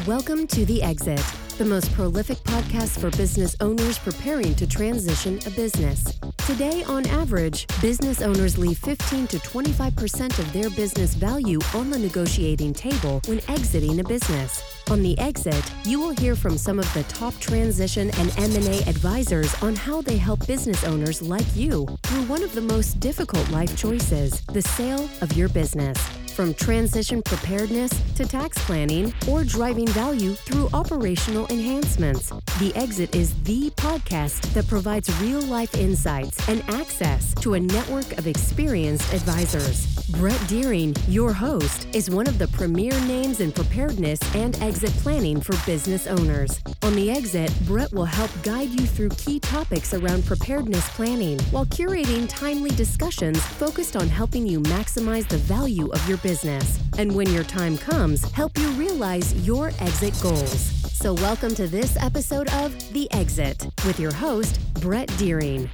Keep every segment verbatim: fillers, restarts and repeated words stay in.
Welcome to The Exit, the most prolific podcast for business owners preparing to transition a business. Today, on average, business owners leave fifteen to twenty-five percent of their business value on the negotiating table when exiting a business. On The Exit, you will hear from some of the top transition and M and A advisors on how they help business owners like you through one of the most difficult life choices, the sale of your business. From transition preparedness to tax planning or driving value through operational enhancements, The Exit is the podcast that provides real-life insights and access to a network of experienced advisors. Brett Deering, your host, is one of the premier names in preparedness and exit planning for business owners. On The Exit, Brett will help guide you through key topics around preparedness planning while curating timely discussions focused on helping you maximize the value of your business. And when your time comes, help you realize your exit goals. So welcome to this episode of The Exit with your host, Brett Deering.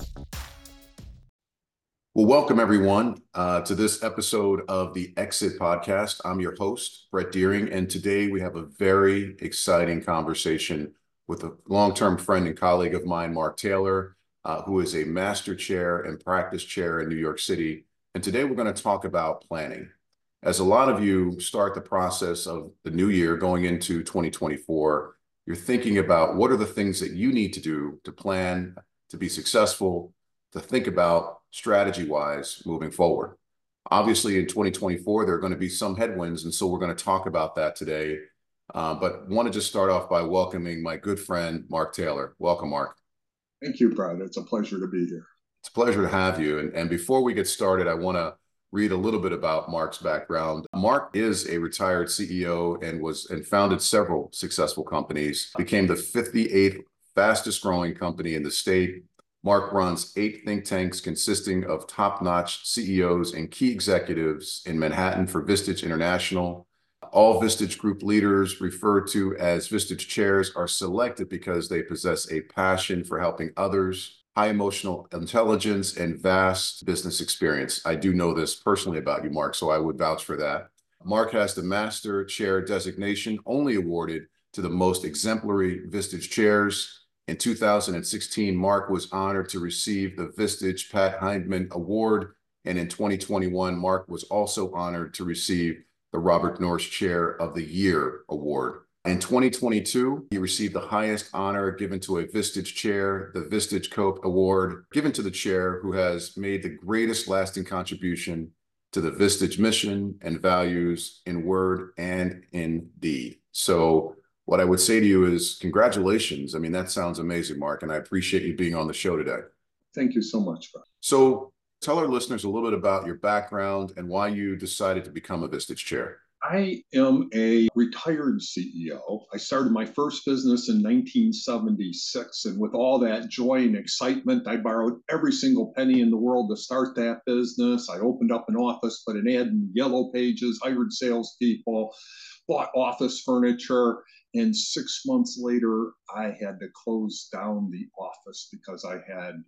Well, welcome everyone uh, to this episode of the Exit Podcast. I'm your host, Brett Deering, and today we have a very exciting conversation with a long-term friend and colleague of mine, Mark Taylor, uh, who is a master chair and practice chair in New York City. And today we're going to talk about planning. As a lot of you start the process of the new year going into twenty twenty-four, you're thinking about what are the things that you need to do to plan, to be successful, to think about strategy-wise moving forward. Obviously, in twenty twenty-four, there are going to be some headwinds, and so we're going to talk about that today. Uh, but want to just start off by welcoming my good friend, Mark Taylor. Welcome, Mark. Thank you, Brad. It's a pleasure to be here. It's a pleasure to have you. And, and before we get started, I want to read a little bit about Mark's background. Mark is a retired C E O and was and founded several successful companies, became the fifty-eighth fastest growing company in the state. Mark runs eight think tanks consisting of top-notch C E Os and key executives in Manhattan for Vistage International. All Vistage Group leaders, referred to as Vistage chairs, are selected because they possess a passion for helping others, high emotional intelligence, and vast business experience. I do know this personally about you, Mark, so I would vouch for that. Mark has the Master Chair designation, only awarded to the most exemplary Vistage chairs. In two thousand sixteen, Mark was honored to receive the Vistage Pat Hindman Award, and in twenty twenty-one, Mark was also honored to receive the Robert Norris Chair of the Year Award. In twenty twenty-two, he received the highest honor given to a Vistage chair, the Vistage Cope Award, given to the chair who has made the greatest lasting contribution to the Vistage mission and values in word and in deed. So what I would say to you is congratulations. I mean, that sounds amazing, Mark, and I appreciate you being on the show today. Thank you so much, Brad. So tell our listeners a little bit about your background and why you decided to become a Vistage chair. I am a retired C E O. I started my first business in nineteen seventy-six, and with all that joy and excitement, I borrowed every single penny in the world to start that business. I opened up an office, put an ad in Yellow Pages, hired salespeople, bought office furniture, and six months later, I had to close down the office because I had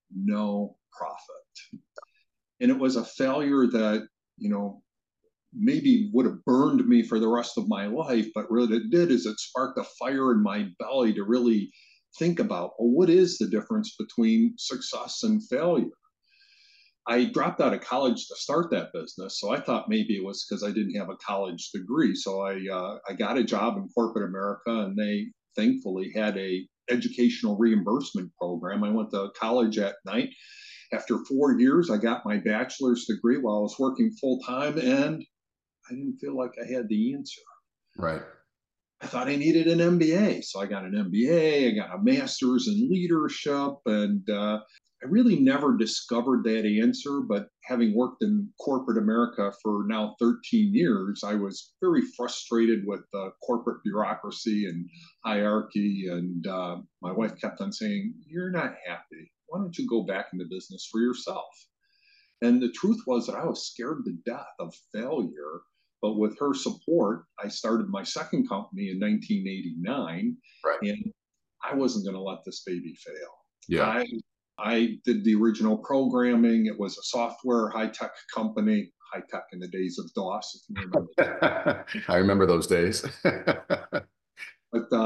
no profit. And it was a failure that, you know, maybe would have burned me for the rest of my life, but what it did is it sparked a fire in my belly to really think about, well, what is the difference between success and failure? I dropped out of college to start that business, so I thought maybe it was because I didn't have a college degree. So I uh, I got a job in corporate America, and they thankfully had a educational reimbursement program. I went to college at night. After four years, I got my bachelor's degree while I was working full time, and I didn't feel like I had the answer. Right. I thought I needed an M B A. So I got an M B A, I got a master's in leadership, and uh, I really never discovered that answer. But having worked in corporate America for now thirteen years, I was very frustrated with uh, corporate bureaucracy and hierarchy. And uh, my wife kept on saying, "You're not happy. Why don't you go back into business for yourself?" And the truth was that I was scared to death of failure. But with her support, I started my second company in nineteen eighty-nine, right. And I wasn't going to let this baby fail. Yeah. I, I did the original programming. It was a software high-tech company, high-tech in the days of DOS, if you remember. I remember those days.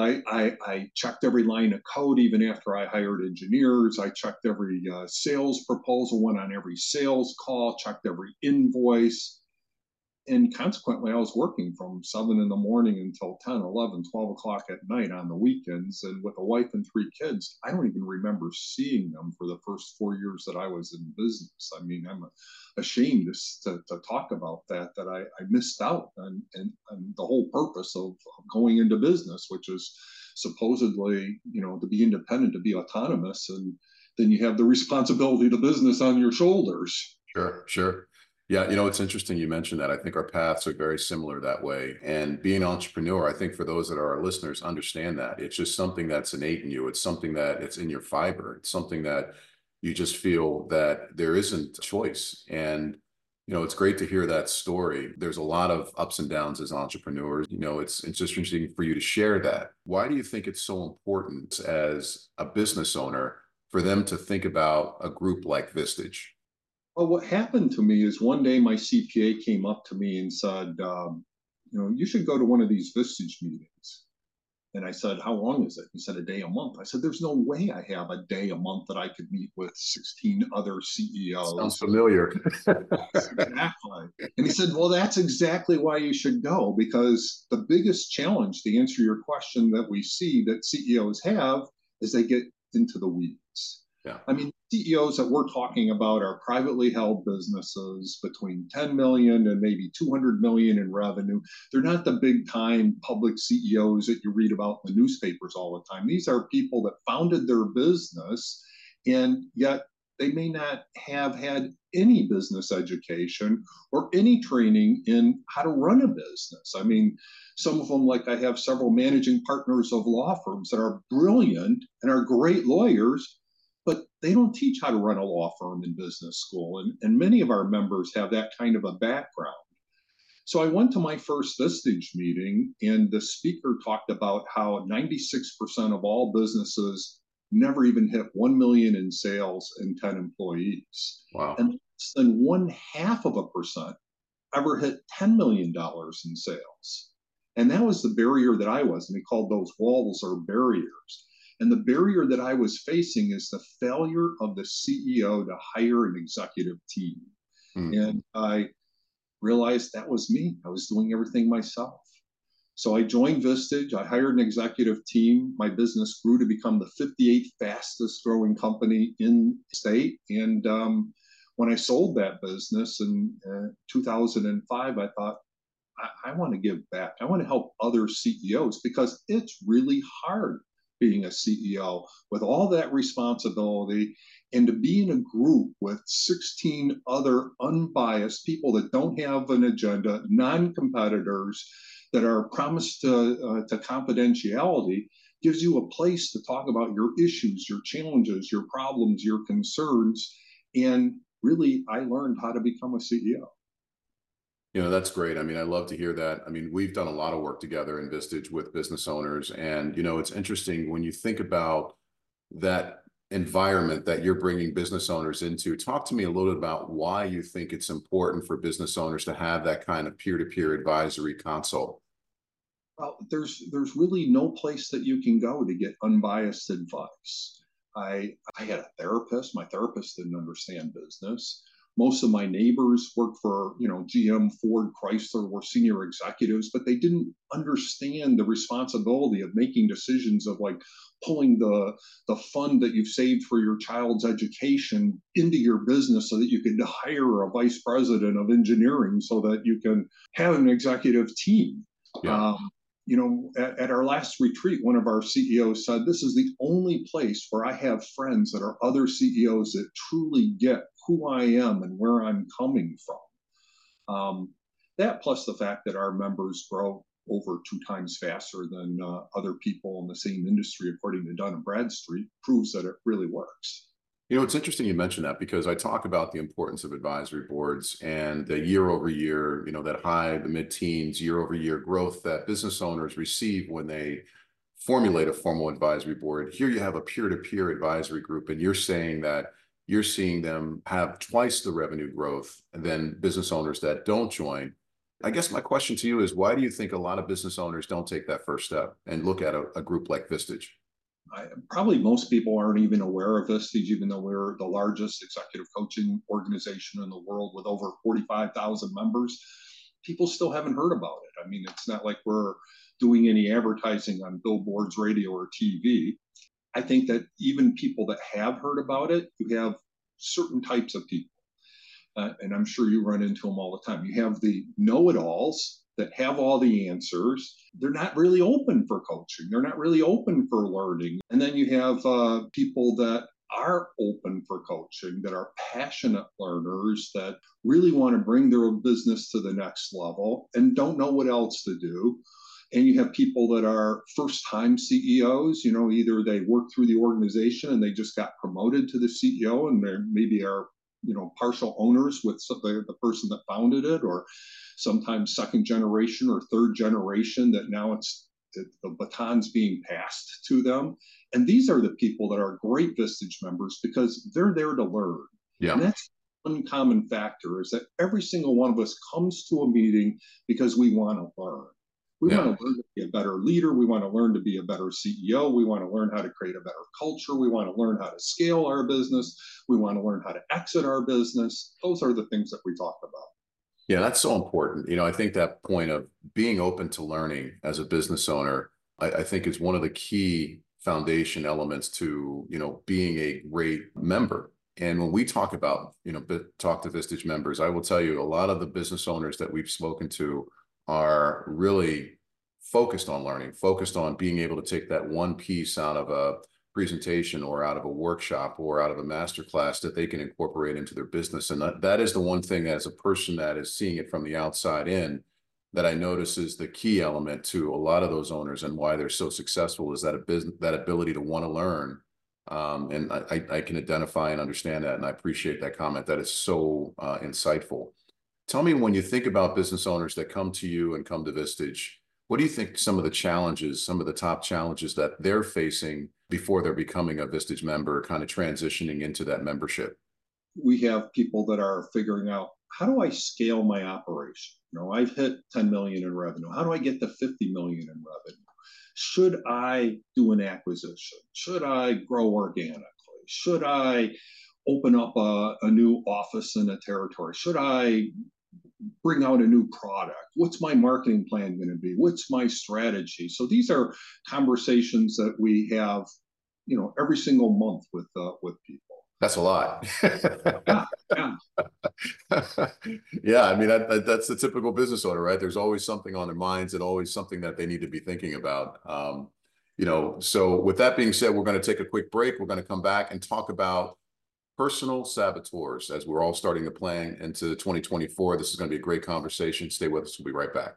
I, I, I checked every line of code even after I hired engineers. I checked every uh, sales proposal, went on every sales call, checked every invoice. And consequently, I was working from seven in the morning until ten, eleven, twelve o'clock at night on the weekends. And with a wife and three kids, I don't even remember seeing them for the first four years that I was in business. I mean, I'm ashamed to, to, to talk about that, that I, I missed out on, on, on the whole purpose of, of going into business, which is supposedly, you know, to be independent, to be autonomous. And then you have the responsibility of the business on your shoulders. Sure, sure. Yeah, you know, it's interesting you mentioned that. I think our paths are very similar that way. And being an entrepreneur, I think for those that are our listeners, understand that. It's just something that's innate in you. It's something that it's in your fiber. It's something that you just feel that there isn't a choice. And, you know, it's great to hear that story. There's a lot of ups and downs as entrepreneurs. You know, it's, it's just interesting for you to share that. Why do you think it's so important as a business owner for them to think about a group like Vistage? Well, what happened to me is one day my C P A came up to me and said, um, you know, you should go to one of these Vistage meetings. And I said, how long is it? He said, a day a month. I said, there's no way I have a day a month that I could meet with sixteen other C E Os. Sounds familiar. Exactly. And he said, well, that's exactly why you should go, because the biggest challenge, to answer your question, that we see that C E Os have is they get into the weeds. Yeah. I mean, C E Os that we're talking about are privately held businesses between ten million and maybe two hundred million in revenue. They're not the big time public C E Os that you read about in the newspapers all the time. These are people that founded their business, and yet they may not have had any business education or any training in how to run a business. I mean, some of them, like I have several managing partners of law firms that are brilliant and are great lawyers, but they don't teach how to run a law firm in business school. And, and many of our members have that kind of a background. So I went to my first Vistage meeting, and the speaker talked about how ninety-six percent of all businesses never even hit one million in sales and ten employees. Wow. And less than one half of a percent ever hit ten million dollars in sales. And that was the barrier that I was, and he called those walls or barriers. And the barrier that I was facing is the failure of the C E O to hire an executive team. Mm. And I realized that was me. I was doing everything myself. So I joined Vistage. I hired an executive team. My business grew to become the fifty-eighth fastest growing company in the state. And um, when I sold that business in uh, two thousand five, I thought, I, I want to give back. I want to help other C E Os, because it's really hard being a C E O with all that responsibility, and to be in a group with sixteen other unbiased people that don't have an agenda, non-competitors, that are promised to, uh, to confidentiality, gives you a place to talk about your issues, your challenges, your problems, your concerns. And really, I learned how to become a C E O. You know, that's great. I mean, I love to hear that. I mean, we've done a lot of work together in Vistage with business owners. And, you know, it's interesting when you think about that environment that you're bringing business owners into. Talk to me a little bit about why you think it's important for business owners to have that kind of peer-to-peer advisory consult. Well, there's there's really no place that you can go to get unbiased advice. I I had a therapist. My therapist didn't understand business. Most of my neighbors worked for, you know, G M, Ford, Chrysler, were senior executives, but they didn't understand the responsibility of making decisions of like pulling the, the fund that you've saved for your child's education into your business so that you could hire a vice president of engineering so that you can have an executive team. Yeah. Um, you know, at, at our last retreat, one of our C E Os said, this is the only place where I have friends that are other C E Os that truly get who I am and where I'm coming from. Um, that plus the fact that our members grow over two times faster than uh, other people in the same industry, according to Dun and Bradstreet, proves that it really works. You know, it's interesting you mentioned that, because I talk about the importance of advisory boards and the year over year, you know, that high, the mid-teens year over year growth that business owners receive when they formulate a formal advisory board. Here you have a peer-to-peer advisory group, and you're saying that you're seeing them have twice the revenue growth than business owners that don't join. I guess my question to you is, why do you think a lot of business owners don't take that first step and look at a, a group like Vistage? I, probably most people aren't even aware of Vistage, even though we're the largest executive coaching organization in the world with over forty-five thousand members. People still haven't heard about it. I mean, it's not like we're doing any advertising on billboards, radio, or T V. I think that even people that have heard about it, you have certain types of people, uh, and I'm sure you run into them all the time. You have the know-it-alls that have all the answers. They're not really open for coaching. They're not really open for learning. And then you have uh, people that are open for coaching, that are passionate learners, that really want to bring their business to the next level and don't know what else to do. And you have people that are first-time C E Os. You know, either they work through the organization and they just got promoted to the C E O, and they maybe are, you know, partial owners with the, the person that founded it, or sometimes second generation or third generation that now it's the, the baton's being passed to them. And these are the people that are great Vistage members because they're there to learn. Yeah. And that's one common factor, is that every single one of us comes to a meeting because we want to learn. We yeah. want to learn to be a better leader. We want to learn to be a better C E O. We want to learn how to create a better culture. We want to learn how to scale our business. We want to learn how to exit our business. Those are the things that we talk about. Yeah, that's so important. You know, I think that point of being open to learning as a business owner, I, I think is one of the key foundation elements to, you know, being a great member. And when we talk about, you know, talk to Vistage members, I will tell you a lot of the business owners that we've spoken to are really focused on learning, focused on being able to take that one piece out of a presentation or out of a workshop or out of a master class that they can incorporate into their business. And that, that is the one thing, as a person that is seeing it from the outside in, that I notice is the key element to a lot of those owners and why they're so successful, is that a business, that ability to want to learn. Um, and I, I can identify and understand that. And I appreciate that comment. That is so uh, insightful. Tell me, when you think about business owners that come to you and come to Vistage, what do you think some of the challenges, some of the top challenges that they're facing before they're becoming a Vistage member, kind of transitioning into that membership? We have people that are figuring out, how do I scale my operation? You know, I've hit ten million in revenue. How do I get to fifty million in revenue? Should I do an acquisition? Should I grow organically? Should I open up a, a new office in a territory? Should I bring out a new product? What's my marketing plan going to be? What's my strategy? So these are conversations that we have, you know, every single month with uh, with people. That's a lot. yeah, yeah. yeah, I mean, that, that, that's the typical business owner, right? There's always something on their minds and always something that they need to be thinking about. Um, you know, so with that being said, we're going to take a quick break. We're going to come back and talk about personal saboteurs as we're all starting to plan into twenty twenty-four. This is going to be a great conversation. Stay with us. We'll be right back.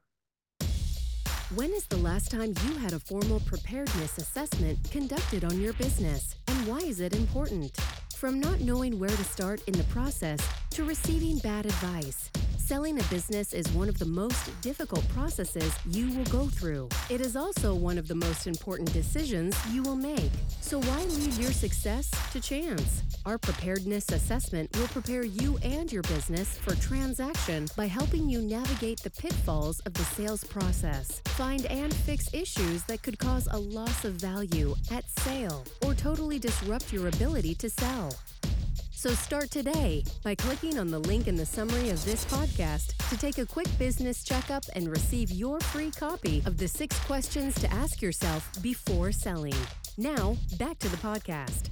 When is the last time you had a formal preparedness assessment conducted on your business? And why is it important? From not knowing where to start in the process to receiving bad advice, selling a business is one of the most difficult processes you will go through. It is also one of the most important decisions you will make. So why leave your success to chance? Our preparedness assessment will prepare you and your business for transaction by helping you navigate the pitfalls of the sales process, find and fix issues that could cause a loss of value at sale or totally disrupt your ability to sell. So start today by clicking on the link in the summary of this podcast to take a quick business checkup and receive your free copy of the six questions to ask yourself before selling. Now, back to the podcast.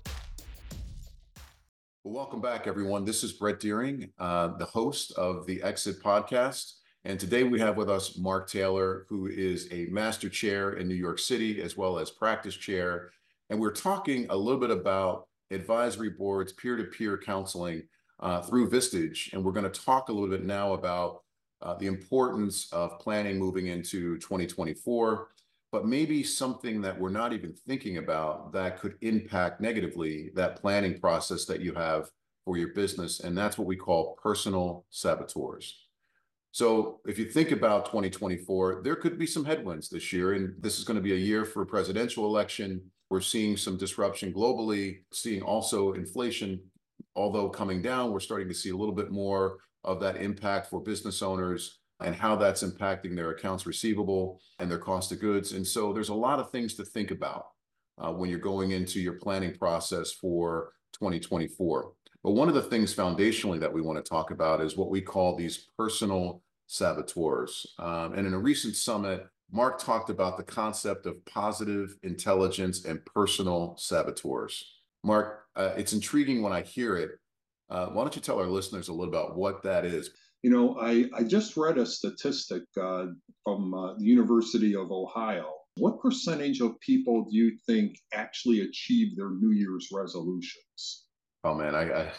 Well, welcome back, everyone. This is Brett Deering, uh, the host of the Exit Podcast. And today we have with us Mark Taylor, who is a master chair in New York City, as well as practice chair. And we're talking a little bit about advisory boards, peer-to-peer counseling uh, through Vistage. And we're going to talk a little bit now about uh, the importance of planning moving into twenty twenty-four, but maybe something that we're not even thinking about that could impact negatively that planning process that you have for your business. And that's what we call personal saboteurs. So if you think about twenty twenty-four, there could be some headwinds this year, and this is going to be a year for a presidential election. We're seeing some disruption globally, seeing also inflation, although coming down, we're starting to see a little bit more of that impact for business owners. and how that's impacting their accounts receivable and their cost of goods. And so there's a lot of things to think about uh, when you're going into your planning process for twenty twenty-four. But one of the things foundationally that we want to talk about is what we call these personal saboteurs. Um, and in a recent summit, Mark talked about the concept of positive intelligence and personal saboteurs. Mark, uh, it's intriguing when I hear it. Uh, why don't you tell our listeners a little about what that is? You know, I, I just read a statistic uh, from uh, the University of Ohio. What percentage of people do you think actually achieve their New Year's resolutions? Oh man, I, I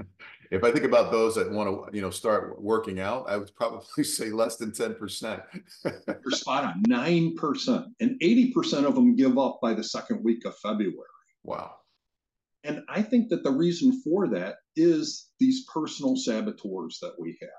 if I think about those that want to, you know, start working out, I would probably say less than ten percent. You're spot on, nine percent. And eighty percent of them give up by the second week of February. Wow. And I think that the reason for that is these personal saboteurs that we have.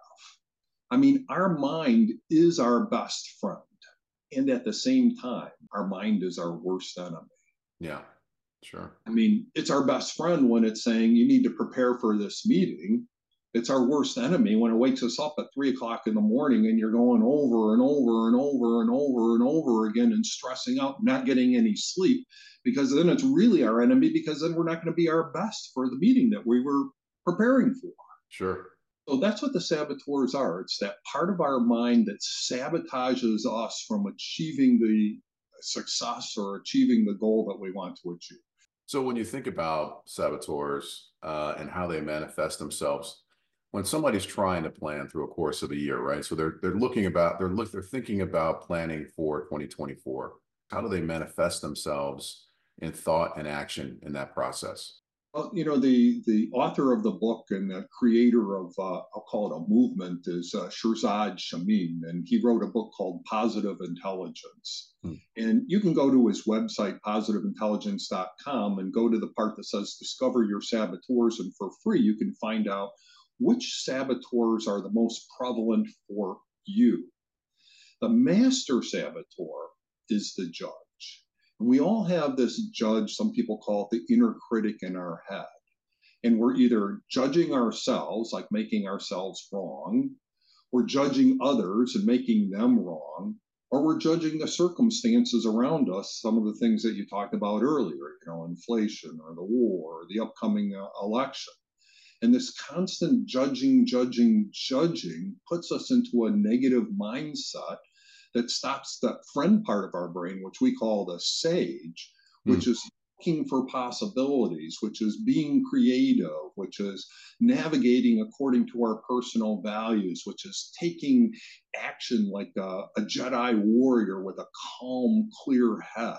I mean, our mind is our best friend. And at the same time, our mind is our worst enemy. Yeah, sure. I mean, it's our best friend when it's saying you need to prepare for this meeting. It's our worst enemy when it wakes us up at three o'clock in the morning and you're going over and over and over and over and over again and stressing out, not getting any sleep, because then it's really our enemy, because then we're not going to be our best for the meeting that we were preparing for. Sure. So that's what the saboteurs are. It's that part of our mind that sabotages us from achieving the success or achieving the goal that we want to achieve. So when you think about saboteurs uh, and how they manifest themselves, when somebody's trying to plan through a course of a year, right? So they're they're looking about they're look they're thinking about planning for twenty twenty-four. How do they manifest themselves in thought and action in that process? Well, you know, the the author of the book and the creator of uh, I'll call it a movement is uh, Shirzad Chamine, and he wrote a book called Positive Intelligence. Hmm. And you can go to his website positive intelligence dot com and go to the part that says Discover Your Saboteurs, and for free you can find out which saboteurs are the most prevalent for you. The master saboteur is the judge. And we all have this judge, some people call it the inner critic in our head. And we're either judging ourselves, like making ourselves wrong, we're judging others and making them wrong, or we're judging the circumstances around us, some of the things that you talked about earlier, you know, inflation or the war or the upcoming uh, election. And this constant judging, judging, judging puts us into a negative mindset that stops that friend part of our brain, which we call the sage, which mm. is looking for possibilities, which is being creative, which is navigating according to our personal values, which is taking action like a, a Jedi warrior with a calm, clear head.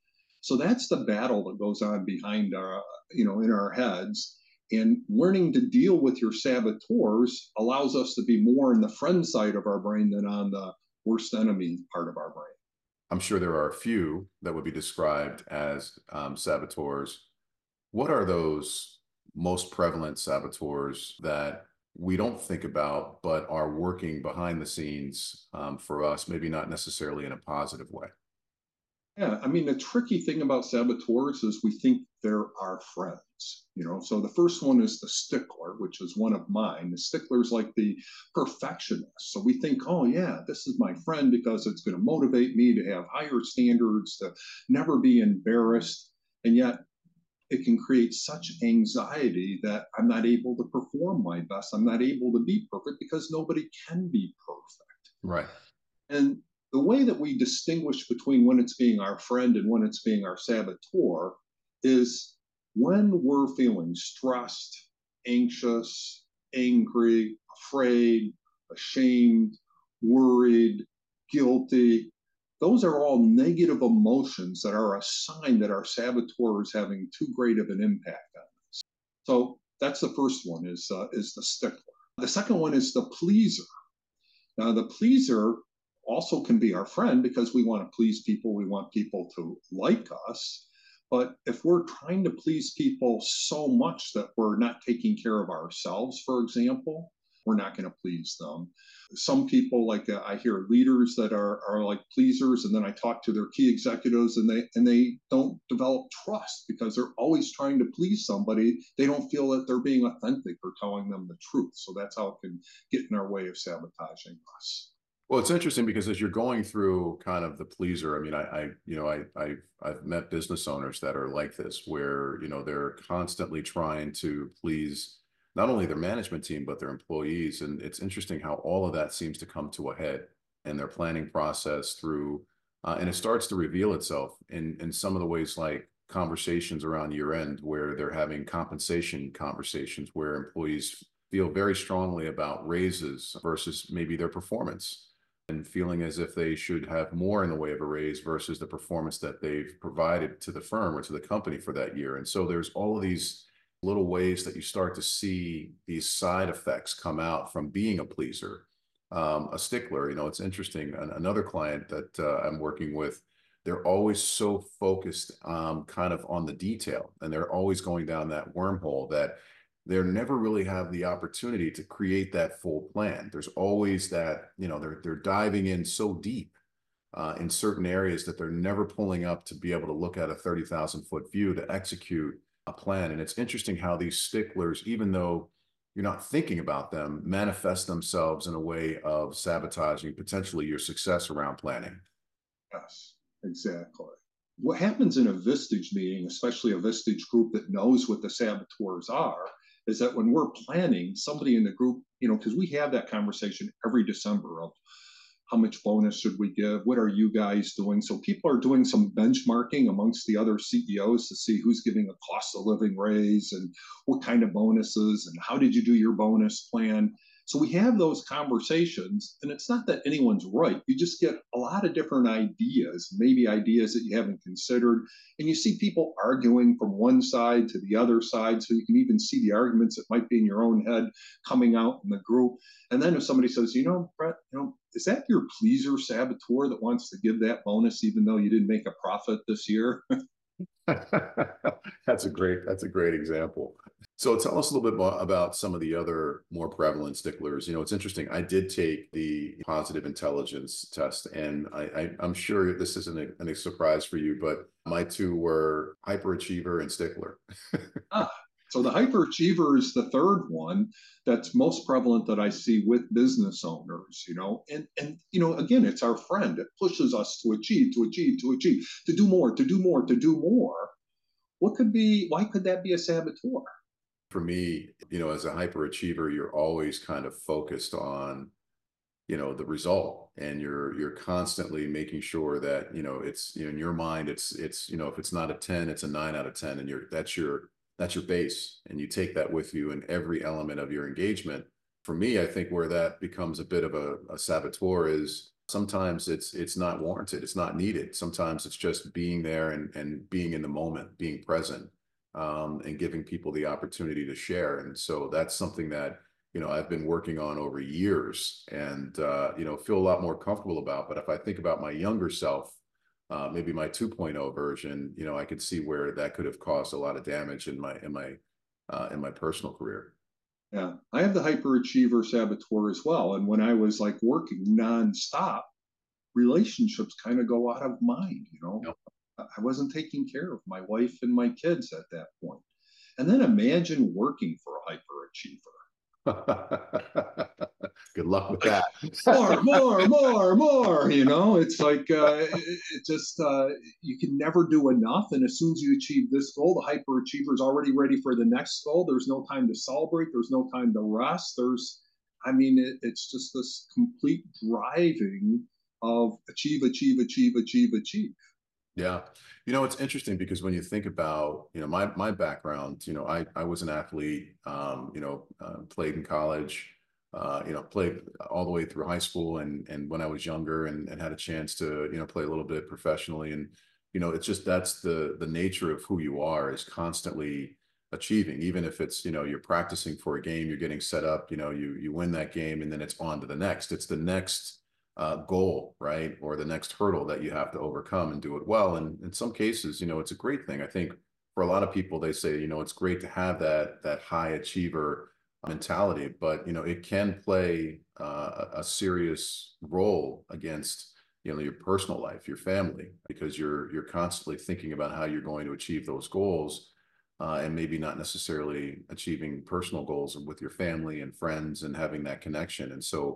So that's the battle that goes on behind our, you know, in our heads. And learning to deal with your saboteurs allows us to be more in the friend side of our brain than on the worst enemy part of our brain. I'm sure there are a few that would be described as um, saboteurs. What are those most prevalent saboteurs that we don't think about, but are working behind the scenes um, for us, maybe not necessarily in a positive way? Yeah, I mean, the tricky thing about saboteurs is we think they're our friends, you know. So the first one is the stickler, which is one of mine. The stickler's like the perfectionist. So we think, oh yeah, this is my friend because it's going to motivate me to have higher standards, to never be embarrassed. And yet it can create such anxiety that I'm not able to perform my best. I'm not able to be perfect because nobody can be perfect. Right. And the way that we distinguish between when it's being our friend and when it's being our saboteur is when we're feeling stressed, anxious, angry, afraid, ashamed, worried, guilty. Those are all negative emotions that are a sign that our saboteur is having too great of an impact on us. So that's the first one, is, uh, is the stickler. The second one is the pleaser. Now, the pleaser also can be our friend because we want to please people. We want people to like us. But if we're trying to please people so much that we're not taking care of ourselves, for example, we're not going to please them. Some people, like uh, I hear leaders that are, are like pleasers, and then I talk to their key executives and they and they don't develop trust because they're always trying to please somebody. They don't feel that they're being authentic or telling them the truth. So that's how it can get in our way of sabotaging us. Well, it's interesting because as you're going through kind of the pleaser, I mean, I, I you know, I, I, I've met business owners that are like this, where, you know, they're constantly trying to please not only their management team, but their employees. And it's interesting how all of that seems to come to a head in their planning process through, uh, and it starts to reveal itself in, in some of the ways like conversations around year end, where they're having compensation conversations where employees feel very strongly about raises versus maybe their performance, and feeling as if they should have more in the way of a raise versus the performance that they've provided to the firm or to the company for that year. And so there's all of these little ways that you start to see these side effects come out from being a pleaser, um, a stickler. You know, it's interesting. An another client that uh, I'm working with, they're always so focused um, kind of on the detail, and they're always going down that wormhole that they never really have the opportunity to create that full plan. There's always that, you know, they're they're diving in so deep uh, in certain areas that they're never pulling up to be able to look at a thirty thousand foot view to execute a plan. And it's interesting how these sticklers, even though you're not thinking about them, manifest themselves in a way of sabotaging potentially your success around planning. Yes, exactly. What happens in a Vistage meeting, especially a Vistage group that knows what the saboteurs are, is that when we're planning, somebody in the group, you know, because we have that conversation every December of how much bonus should we give? What are you guys doing? So people are doing some benchmarking amongst the other C E Os to see who's giving a cost of living raise and what kind of bonuses and how did you do your bonus plan? So we have those conversations, and it's not that anyone's right. You just get a lot of different ideas, maybe ideas that you haven't considered. And you see people arguing from one side to the other side. So you can even see the arguments that might be in your own head coming out in the group. And then if somebody says, you know, Brett, you know, is that your pleaser saboteur that wants to give that bonus even though you didn't make a profit this year? That's a great, that's a great example. So tell us a little bit more about some of the other more prevalent sticklers. You know, it's interesting. I did take the positive intelligence test, and I, I, I'm sure this isn't a, a surprise for you, but my two were hyperachiever and stickler. ah, so the hyperachiever is the third one that's most prevalent that I see with business owners, you know, and, and, you know, again, it's our friend. It pushes us to achieve, to achieve, to achieve, to do more, to do more, to do more. What could be, why could that be a saboteur? For me, you know, as a hyperachiever, you're always kind of focused on, you know, the result, and you're you're constantly making sure that, you know, it's, you know, in your mind, it's it's you know, if it's not a ten, it's a nine out of ten, and you're that's your that's your base, and you take that with you in every element of your engagement. For me, I think where that becomes a bit of a, a saboteur is sometimes it's it's not warranted, it's not needed. Sometimes it's just being there and and being in the moment, being present, um, and giving people the opportunity to share. And so that's something that, you know, I've been working on over years, and, uh, you know, feel a lot more comfortable about. But if I think about my younger self, uh, maybe my two point oh version, you know, I could see where that could have caused a lot of damage in my, in my, uh, in my personal career. Yeah, I have the hyperachiever saboteur as well. And when I was like working nonstop, relationships kind of go out of mind, you know. Yep. I wasn't taking care of my wife and my kids at that point. And then imagine working for a hyperachiever. Good luck with like, that. more, more, more, more. You know, it's like uh, it, it just uh, you can never do enough. And as soon as you achieve this goal, the hyperachiever is already ready for the next goal. There's no time to celebrate. There's no time to rest. There's, I mean, it, it's just this complete driving of achieve, achieve, achieve, achieve, achieve. Yeah. You know, it's interesting because when you think about, you know, my, my background, you know, I, I was an athlete, um, you know, uh, played in college, uh, you know, played all the way through high school, and, and when I was younger, and, and had a chance to, you know, play a little bit professionally. And, you know, it's just, that's the, the nature of who you are, is constantly achieving. Even if it's, you know, you're practicing for a game, you're getting set up, you know, you, you win that game, and then it's on to the next, it's the next Uh, goal, right? Or the next hurdle that you have to overcome and do it well. And in some cases, you know, it's a great thing. I think for a lot of people, they say, you know, it's great to have that, that high achiever mentality, but, you know, it can play uh, a serious role against, you know, your personal life, your family, because you're, you're constantly thinking about how you're going to achieve those goals, uh, and maybe not necessarily achieving personal goals with your family and friends and having that connection. And so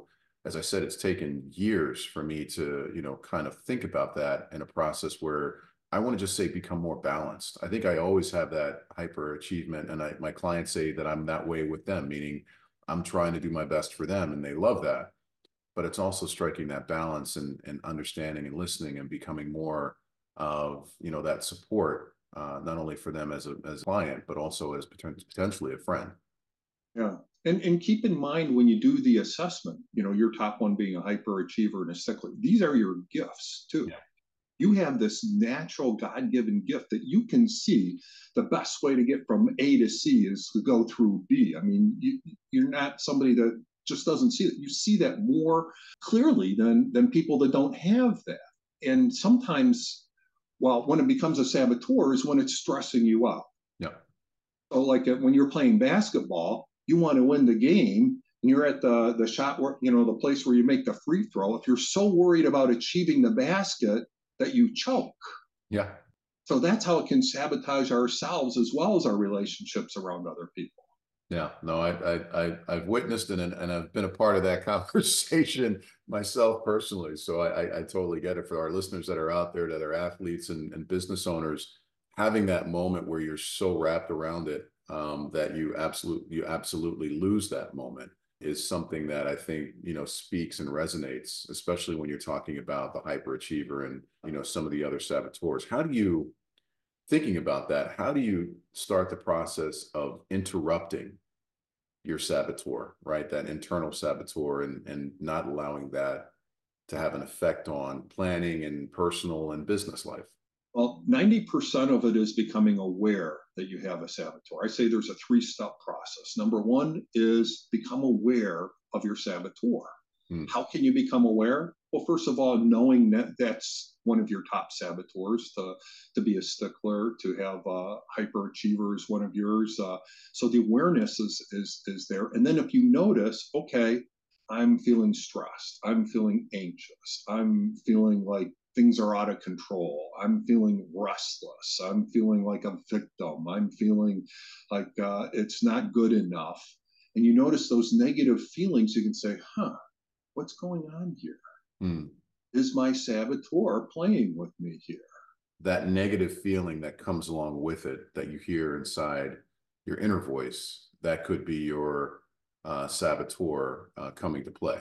as I said, it's taken years for me to, you know, kind of think about that in a process where I want to just say become more balanced. I think I always have that hyper achievement, and I, my clients say that I'm that way with them, meaning I'm trying to do my best for them, and they love that. But it's also striking that balance and, and understanding and listening and becoming more of, you know, that support, uh, not only for them as a as a client, but also as poten- potentially a friend. Yeah. And, and keep in mind when you do the assessment, you know, your top one being a hyperachiever and a stickler, these are your gifts too. Yeah. You have this natural God-given gift that you can see the best way to get from A to C is to go through B. I mean, you, you're not somebody that just doesn't see it. You see that more clearly than, than people that don't have that. And sometimes, well, when it becomes a saboteur is when it's stressing you out. Yeah. So like when you're playing basketball, you want to win the game and you're at the, the shot where, you know, the place where you make the free throw. If you're so worried about achieving the basket that you choke. Yeah. So that's how it can sabotage ourselves as well as our relationships around other people. Yeah, no, I, I, I, I've witnessed it and, and I've been a part of that conversation myself personally. So I, I, I totally get it. For our listeners that are out there, that are athletes and, and business owners, having that moment where you're so wrapped around it um, that you absolutely, you absolutely lose that moment is something that I think, you know, speaks and resonates, especially when you're talking about the hyperachiever and, you know, some of the other saboteurs. How do you, thinking about that, how do you start the process of interrupting your saboteur, right? That internal saboteur, and, and not allowing that to have an effect on planning and personal and business life? Well, ninety percent of it is becoming aware that you have a saboteur. I say there's a three-step process. Number one is become aware of your saboteur. Hmm. How can you become aware? Well, first of all, knowing that that's one of your top saboteurs, to, to be a stickler, to have uh, hyperachiever is one of yours. Uh, so the awareness is, is, is there. And then if you notice, okay, I'm feeling stressed, I'm feeling anxious, I'm feeling like things are out of control, I'm feeling restless, I'm feeling like a victim, I'm feeling like uh, it's not good enough. And you notice those negative feelings, you can say, huh, what's going on here? Hmm. Is my saboteur playing with me here? That negative feeling that comes along with it, that you hear inside your inner voice, that could be your uh, saboteur uh, coming to play.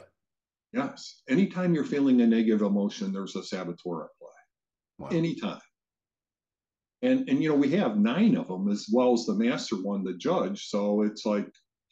Yes. Anytime you're feeling a negative emotion, there's a saboteur at play. Wow. Anytime. And, and, you know, we have nine of them as well as the master one, the judge. So it's like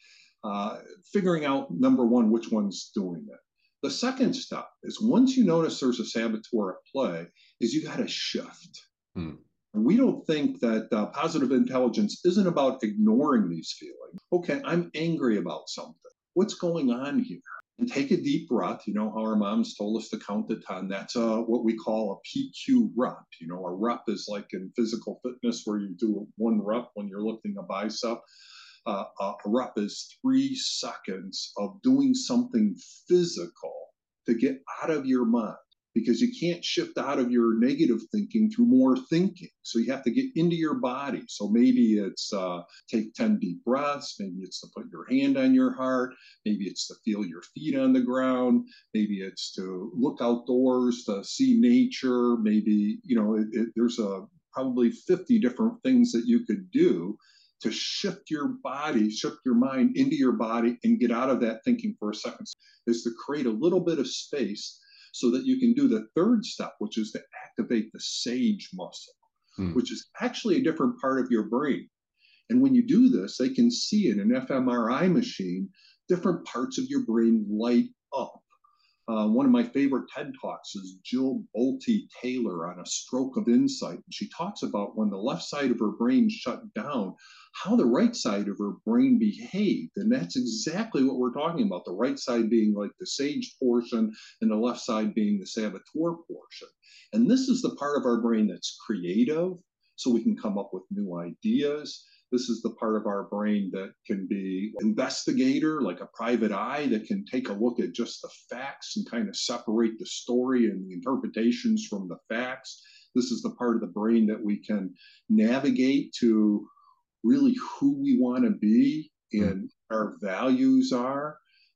uh, figuring out, number one, which one's doing it. The second step is once you notice there's a saboteur at play, is you got to shift. Hmm. We don't think that uh, positive intelligence isn't about ignoring these feelings. Okay, I'm angry about something. What's going on here? And take a deep breath. You know how our moms told us to count to ten. That's uh, what we call a P Q rep. You know, a rep is like in physical fitness where you do one rep when you're lifting a bicep. Uh, a rep is three seconds of doing something physical to get out of your mind, because you can't shift out of your negative thinking through more thinking. So you have to get into your body. So maybe it's uh, take ten deep breaths. Maybe it's to put your hand on your heart. Maybe it's to feel your feet on the ground. Maybe it's to look outdoors to see nature. Maybe, you know, it, it, there's a probably fifty different things that you could do to shift your body, shift your mind into your body and get out of that thinking for a second, is to create a little bit of space so that you can do the third step, which is to activate the sage muscle, hmm. which is actually a different part of your brain. And when you do this, they can see in an F M R I machine, different parts of your brain light up. Uh, one of my favorite TED Talks is Jill Bolte Taylor on a stroke of insight. She talks about when the left side of her brain shut down, how the right side of her brain behaved. And that's exactly what we're talking about. The right side being like the sage portion and the left side being the saboteur portion. And this is the part of our brain that's creative, so we can come up with new ideas. This is the part of our brain that can be investigator, like a private eye that can take a look at just the facts and kind of separate the story and the interpretations from the facts. This is the part of the brain that we can navigate to really who we want to be and mm. our values are.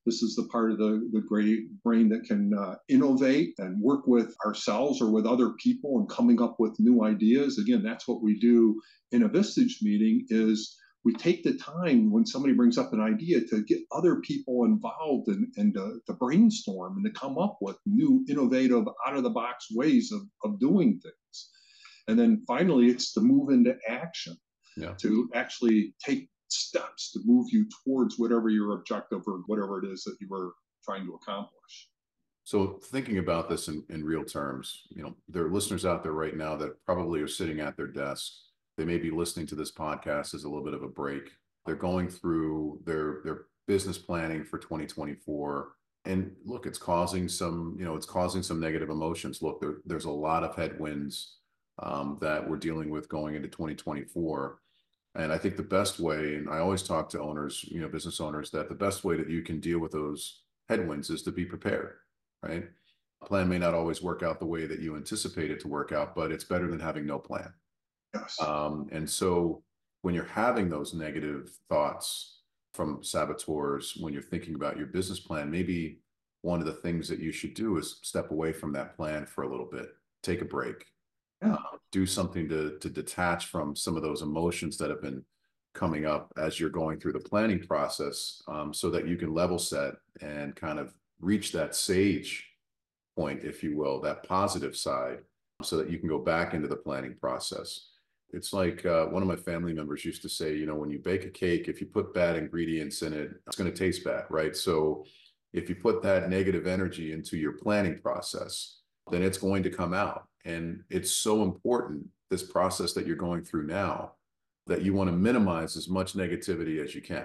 This is the part of the, the great brain that can uh, innovate and work with ourselves or with other people and coming up with new ideas. Again, that's what we do in a Vistage meeting is we take the time when somebody brings up an idea to get other people involved and, and to, to brainstorm and to come up with new, innovative, out-of-the-box ways of, of doing things. And then finally, it's to move into action, yeah. to actually take steps to move you towards whatever your objective or whatever it is that you were trying to accomplish. So thinking about this in, in real terms, you know, there are listeners out there right now that probably are sitting at their desk. They may be listening to this podcast as a little bit of a break. They're going through their, their business planning for twenty twenty-four. And look, it's causing some, you know, it's causing some negative emotions. Look, there, there's a lot of headwinds um, that we're dealing with going into twenty twenty-four. And I think the best way, and I always talk to owners, you know, business owners, that the best way that you can deal with those headwinds is to be prepared, right? A plan may not always work out the way that you anticipate it to work out, but it's better than having no plan. Yes. Um, and so when you're having those negative thoughts from saboteurs, when you're thinking about your business plan, maybe one of the things that you should do is step away from that plan for a little bit, take a break. Yeah. Uh, do something to to detach from some of those emotions that have been coming up as you're going through the planning process, um, so that you can level set and kind of reach that sage point, if you will, that positive side, so that you can go back into the planning process. It's like uh, one of my family members used to say, you know, when you bake a cake, if you put bad ingredients in it, it's going to taste bad, right? So if you put that negative energy into your planning process, then it's going to come out. And it's so important, this process that you're going through now, that you want to minimize as much negativity as you can.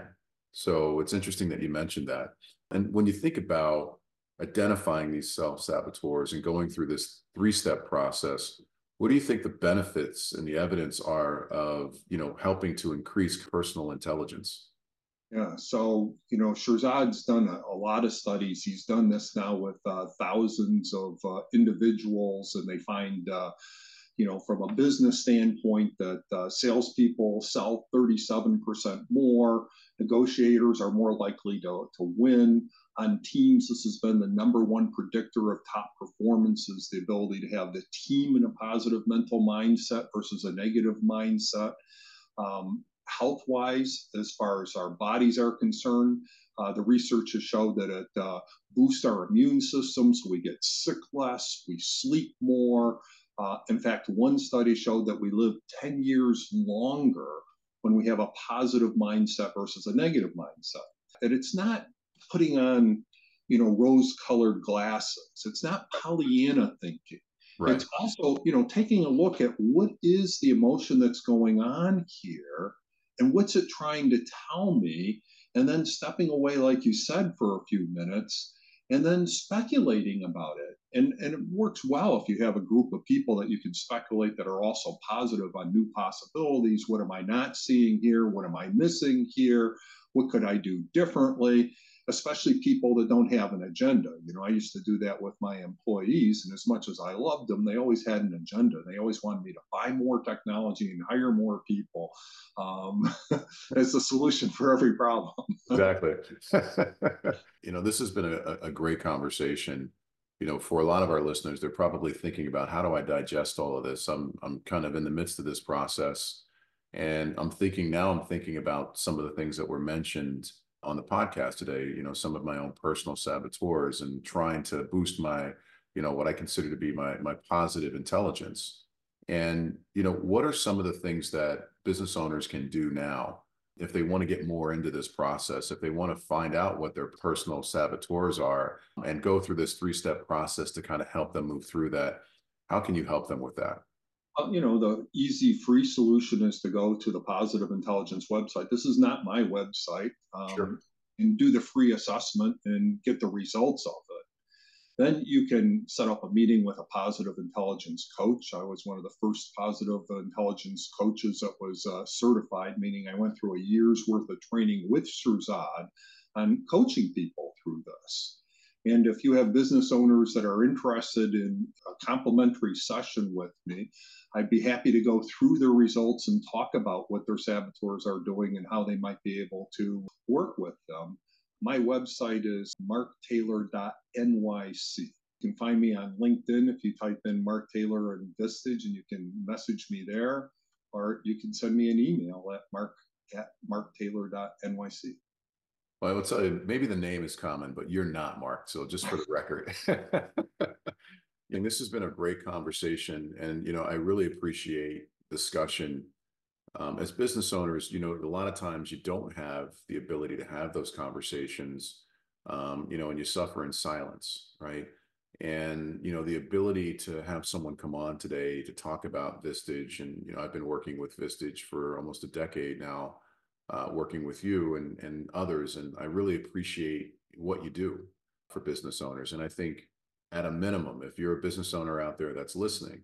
So it's interesting that you mentioned that. And when you think about identifying these self-saboteurs and going through this three-step process, what do you think the benefits and the evidence are of, you know, helping to increase personal intelligence? Yeah, so, you know, Shirzad's done a, a lot of studies. He's done this now with uh, thousands of uh, individuals, and they find, uh, you know, from a business standpoint, that uh, salespeople sell thirty-seven percent more, negotiators are more likely to, to win. On teams, this has been the number one predictor of top performance, is the ability to have the team in a positive mental mindset versus a negative mindset. Um, Health-wise, as far as our bodies are concerned, uh, the research has showed that it uh, boosts our immune system, so we get sick less, we sleep more. Uh, in fact, one study showed that we live ten years longer when we have a positive mindset versus a negative mindset. And it's not putting on, you know, rose-colored glasses. It's not Pollyanna thinking. Right. It's also, you know, taking a look at what is the emotion that's going on here and what's it trying to tell me, and then stepping away, like you said, for a few minutes, and then speculating about it. And, and it works well if you have a group of people that you can speculate that are also positive on new possibilities. What am I not seeing here? What am I missing here? What could I do differently? Especially people that don't have an agenda. You know, I used to do that with my employees, and as much as I loved them, they always had an agenda. They always wanted me to buy more technology and hire more people. Um, it's a solution for every problem. Exactly. You know, this has been a, a great conversation. You know, for a lot of our listeners, they're probably thinking about, how do I digest all of this? I'm I'm kind of in the midst of this process, and I'm thinking now. I'm thinking about some of the things that were mentioned on the podcast today, you know, some of my own personal saboteurs, and trying to boost my, you know, what I consider to be my, my positive intelligence. And, you know, what are some of the things that business owners can do now if they want to get more into this process, if they want to find out what their personal saboteurs are and go through this three-step process to kind of help them move through that? How can you help them with that? Uh, you know, the easy, free solution is to go to the Positive Intelligence website. This is not my website. Um, sure. And do the free assessment and get the results of it. Then you can set up a meeting with a positive intelligence coach. I was one of the first positive intelligence coaches that was uh, certified, meaning I went through a year's worth of training with Shirzad on coaching people through this. And if you have business owners that are interested in a complimentary session with me, I'd be happy to go through their results and talk about what their saboteurs are doing and how they might be able to work with them. My website is mark taylor dot N Y C. You can find me on LinkedIn if you type in Mark Taylor and Vistage, and you can message me there, or you can send me an email at mark at mark taylor dot N Y C. Well, I will tell you, maybe the name is common, but you're not, Mark. So just for the record. And this has been a great conversation. And, you know, I really appreciate discussion. Um, as business owners, you know, a lot of times you don't have the ability to have those conversations, um, you know, and you suffer in silence, right? And, you know, the ability to have someone come on today to talk about Vistage, and, you know, I've been working with Vistage for almost a decade now, uh, working with you and, and others. And I really appreciate what you do for business owners. And I think at a minimum, if you're a business owner out there that's listening,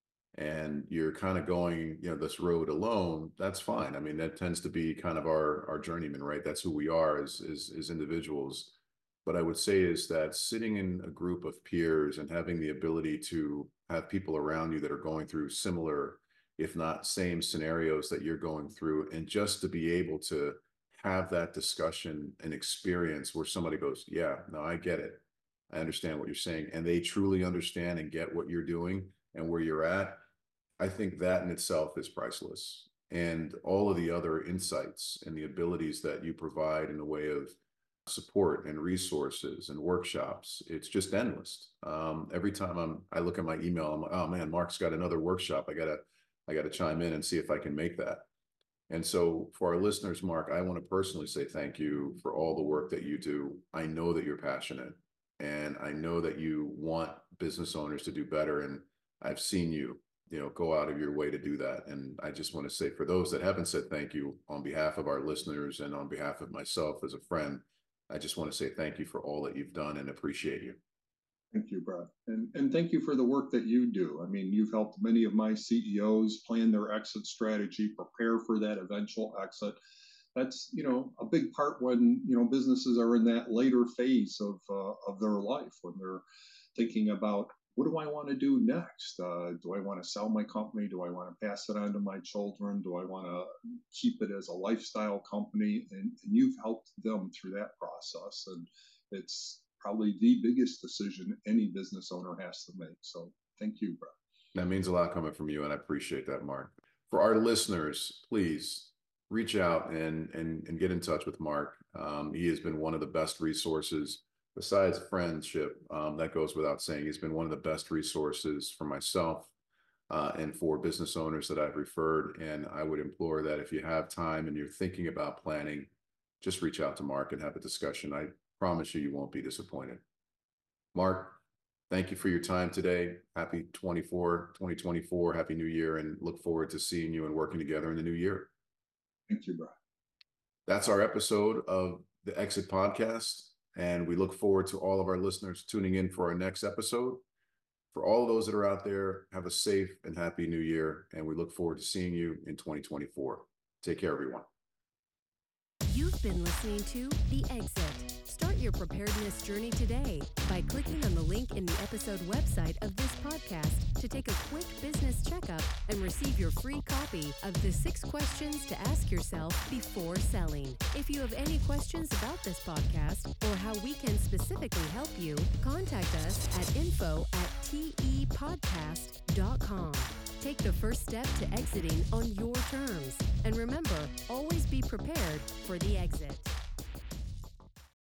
and you're kind of going, you know, this road alone, that's fine. I mean, that tends to be kind of our our journeyman, right? That's who we are as as, as individuals. But I would say is that sitting in a group of peers and having the ability to have people around you that are going through similar, if not same scenarios that you're going through, and just to be able to have that discussion and experience where somebody goes, yeah, no, I get it. I understand what you're saying. And they truly understand and get what you're doing and where you're at. I think that in itself is priceless. And all of the other insights and the abilities that you provide in the way of support and resources and workshops, it's just endless. Um, every time I'm, I look at my email, I'm like, oh man, Mark's got another workshop. I gotta, I gotta chime in and see if I can make that. And so for our listeners, Mark, I want to personally say thank you for all the work that you do. I know that you're passionate, and I know that you want business owners to do better. And I've seen you, you know, go out of your way to do that. And I just want to say, for those that haven't said thank you, on behalf of our listeners and on behalf of myself as a friend, I just want to say thank you for all that you've done and appreciate you. Thank you, Brad. And, and thank you for the work that you do. I mean, you've helped many of my C E Os plan their exit strategy, prepare for that eventual exit. That's, you know, a big part when, you know, businesses are in that later phase of, uh, of their life, when they're thinking about, what do I want to do next? Uh, do I want to sell my company? Do I want to pass it on to my children? Do I want to keep it as a lifestyle company? And, and you've helped them through that process. And it's probably the biggest decision any business owner has to make. So thank you, Brett. That means a lot coming from you, and I appreciate that, Mark. For our listeners, please reach out and, and, and get in touch with Mark. Um, he has been one of the best resources. Besides friendship, um, that goes without saying. He's been one of the best resources for myself uh, and for business owners that I've referred. And I would implore that if you have time and you're thinking about planning, just reach out to Mark and have a discussion. I promise you, you won't be disappointed. Mark, thank you for your time today. Happy twenty-four, twenty twenty-four. Happy New Year, and look forward to seeing you and working together in the new year. Thank you, Brian. That's our episode of the Exit Podcast. And we look forward to all of our listeners tuning in for our next episode. For all of those that are out there, have a safe and happy new year. And we look forward to seeing you in twenty twenty-four. Take care, everyone. You've been listening to The Exit. Start your preparedness journey today by clicking on the link in the episode website of this podcast to take a quick business checkup and receive your free copy of the six questions to ask yourself before selling. If you have any questions about this podcast or how we can specifically help you, contact us at info at T E podcast dot com. Take the first step to exiting on your terms. And remember, always be prepared for the exit.